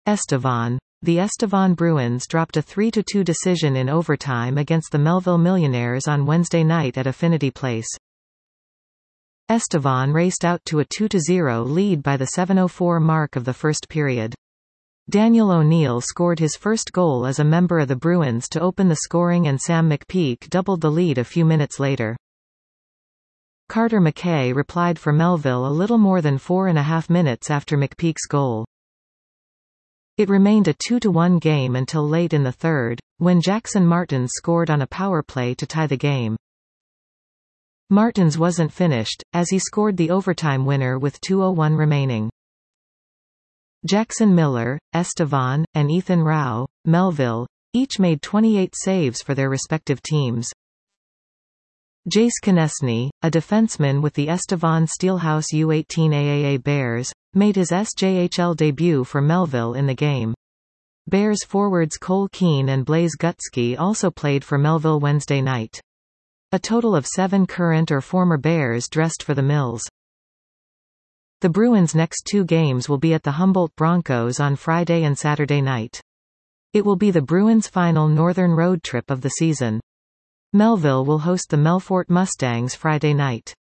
Estevan. The Estevan Bruins dropped a 3-2 decision in overtime against the Melville Millionaires on Wednesday night at Affinity Place. Estevan raced out to a 2-0 lead by the 7:04 mark of the first period. Daniel O'Neill scored his first goal as a member of the Bruins to open the scoring, and Sam McPeak doubled the lead a few minutes later. Carter McKay replied for Melville a little more than 4.5 minutes after McPeak's goal. It remained a 2-1 game until late in the third, when Jackson Martins scored on a power play to tie the game. Martins wasn't finished, as he scored the overtime winner with 2:01 remaining. Jackson Miller, Estevan, and Ethan Rao, Melville, each made 28 saves for their respective teams. Jace Konechny, a defenseman with the Estevan Steelhouse U18 AAA Bears, made his SJHL debut for Melville in the game. Bears forwards Cole Keane and Blaze Gutsky also played for Melville Wednesday night. A total of 7 current or former Bears dressed for the Mills. The Bruins' next 2 games will be at the Humboldt Broncos on Friday and Saturday night. It will be the Bruins' final northern road trip of the season. Melville will host the Melfort Mustangs Friday night.